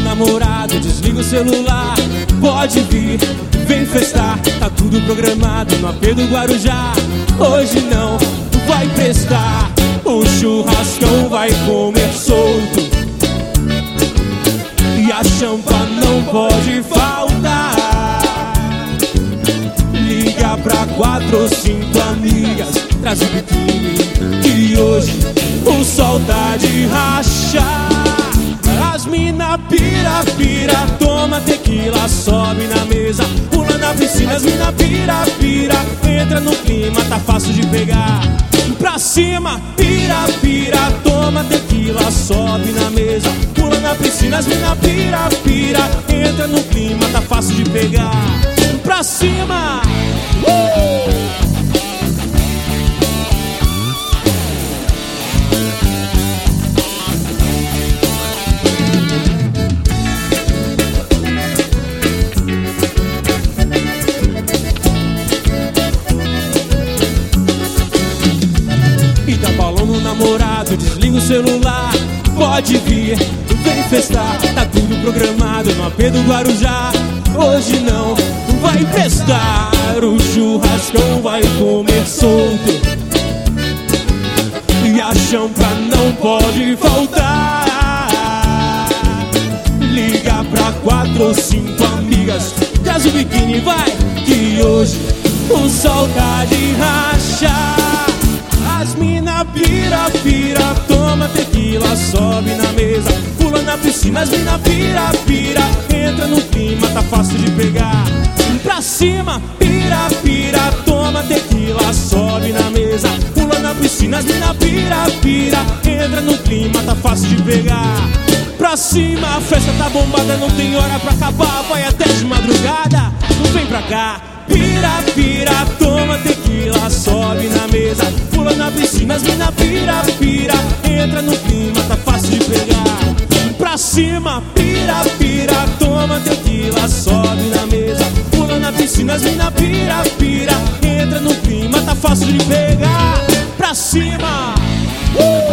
namorado, desliga o celular. Pode vir, vem festar. Tá tudo programado no AP do Guarujá. Hoje não vai prestar. O churrascão vai comer solto e a champa não pode faltar. Liga pra 4 ou 5 amigas, traz o biquíni que hoje o sol tá de rachar. As mina pira, pira, toma tequila, sobe na mesa, pula na piscina. As mina pira, pira, entra no clima, tá fácil de pegar. Pra cima, pira, pira, toma tequila, sobe na mesa, pula na piscina. As mina pira, pira, entra no clima, tá fácil de pegar. Pra cima! E dá balão no namorado, desliga o celular. Pode vir, vem festar. Tá tudo programado no AP do Guarujá. Hoje não vai prestar. O churrascão vai comer solto e a champa não pode faltar. Liga pra 4 ou 5 amigas, traz o biquíni, vai, que hoje o sol tá de rachar. As mina pira, pira, toma tequila, sobe na mesa, pula na piscina. As mina pira, pira, entra no clima, tá fácil de pegar. Pra cima, pira, pira, toma tequila, sobe na mesa, pula na piscina. As mina pira, pira, entra no clima, tá fácil de pegar. Pra cima, a festa tá bombada, não tem hora pra acabar, vai até de madrugada. Não vem pra cá. Pira, pira, toma tequila, sobe na mesa, pula na piscina. As mina pira, pira, entra no clima, tá fácil de pegar. Pra cima, pira, pira, toma tequila, sobe na mesa, pula na piscina. As mina pira, pira, entra no clima, tá fácil de pegar. Pra cima!